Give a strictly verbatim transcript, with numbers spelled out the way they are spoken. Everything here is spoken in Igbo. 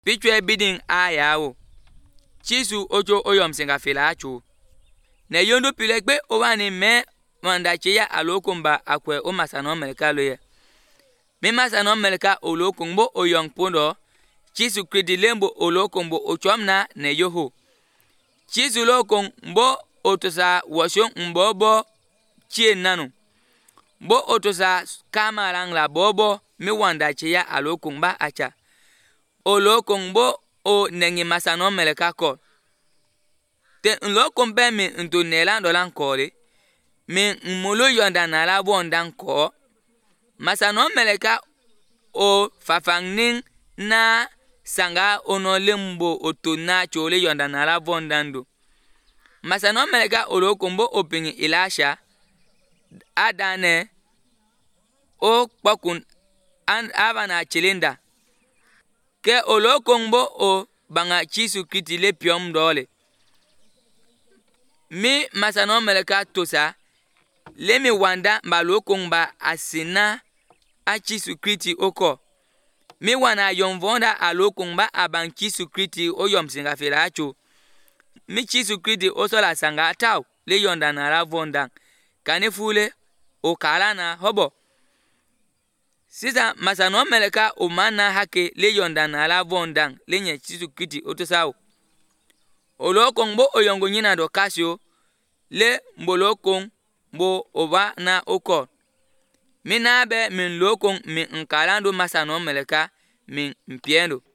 Pichwe biding ayawo. Chisu ocho oyom singa filacho. Ne yondo pilekbe owani me wanda cheya alokumba akwe o masano melka loye. Mi masano melka olokumbo oyong pondo. Chisu kridi lembo olokumbo ochomna ne yoho. Chisu lokong mbo otosa washong mbobo chie nanu. Mbo otosa kamarang la bobo mi wanda cheya alokumba acha. Olokong mbo o nengi masano melka ko. Te nlokong be mi nto nelando lan kore. Mi mulu yonda nala bondan ko. Masano meleka o fafangning na sanga ono limbo oto na chole yonda nala bondando. Masano meleka olokombo opingi Ilasha adane o pakun an avana chilinda. Ke olokombo o banga Chisu kriti le piom dole. Mi masano meleka tosa lemi wanda malokongba asina a Chisu kriti oko. Mi wana yonvonda alokongba abang Chisu kriti o yom singa filacho. Mi Chisu kriti osola sanga ataw le yonda nara vondang. Kanifule o kalana hobo. Sisa masano meleka o mana hake le yonda nara vondang le nye Chisu kriti otosaw. Olokongbo oyongo nyina do kasyo le mbolokong bo oba na oko. Minabe min lokong min nkalando masano meleka min mpiendo.